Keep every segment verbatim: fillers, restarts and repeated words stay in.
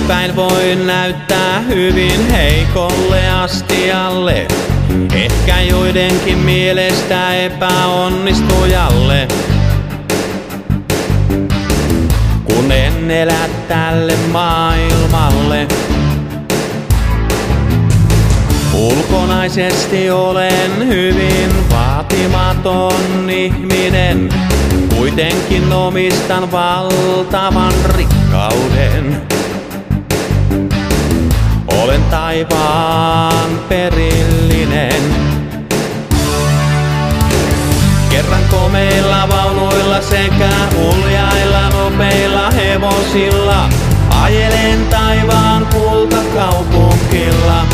Ulospäin voin näyttää hyvin heikolle astialle, ehkä joidenkin mielestä epäonnistujalle. Kun en elä tälle maailmalle. Ulkonaisesti olen hyvin vaatimaton ihminen, kuitenkin omistan valtavan rikkauden. Olen taivaan perillinen. Kerran komeilla vaunuilla sekä uljailla nopeilla hevosilla ajelen taivaan kultakaupungilla.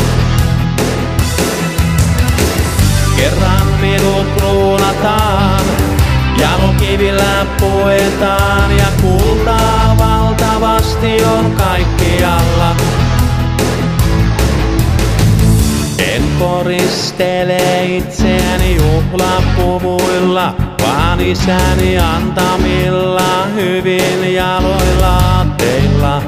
Kerran minut kruunataan, jalokivillä puetaan ja kultaa valtavasti on kaikkialla. En koristele itseäni juhlapuvuilla, vaan isäni antamilla hyvin jaloilla teillä.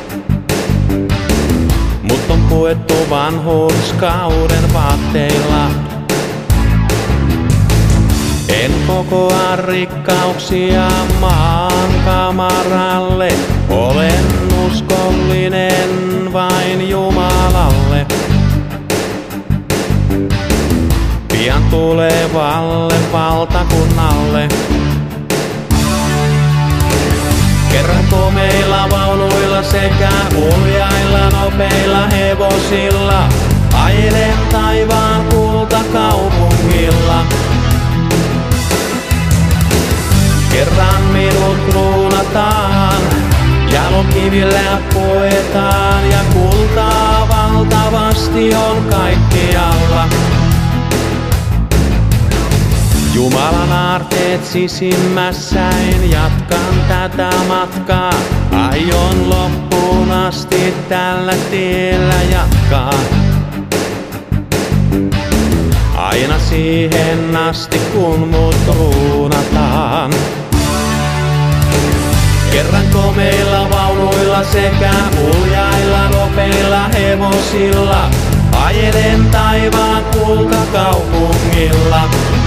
Mut on puettu vanhurskauden vaatteilla. En kokoa rikkauksia maan kamaralle, olen uskollinen vain Jumalalle. Pian tulevalle valtakunnalle. Kerran komeilla vaunuilla sekä uljailla nopeilla hevosilla ajelen taivaan kultakaupungilla. Kerran minut kruunataan, jalokivillä puetaan ja kultaa valtavasti on kaikkialla. Jumalan aarteet sisimmässäin jatkan tätä matkaa. Aion loppuun asti tällä tiellä jatkaa. Aina siihen asti kun mut kruunataan. Kerran komeilla vaunuilla sekä uljailla nopeilla hevosilla ajelen taivaan kultakaupungilla.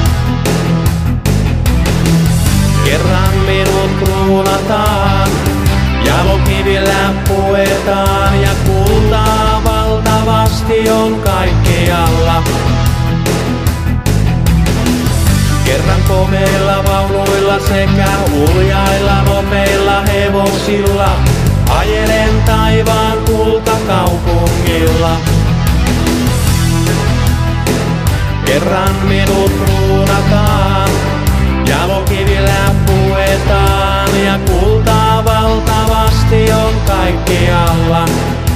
Kerran minut kruunataan, jalokivillä puetaan ja kultaa valtavasti on kaikkialla. Kerran komeilla vaunuilla sekä uljailla nopeilla hevosilla ajelen taivaan kultakaupungilla. Kerran minut kruunataan, jalokivillä puetaan ja kultaa valtavasti on kaikkialla.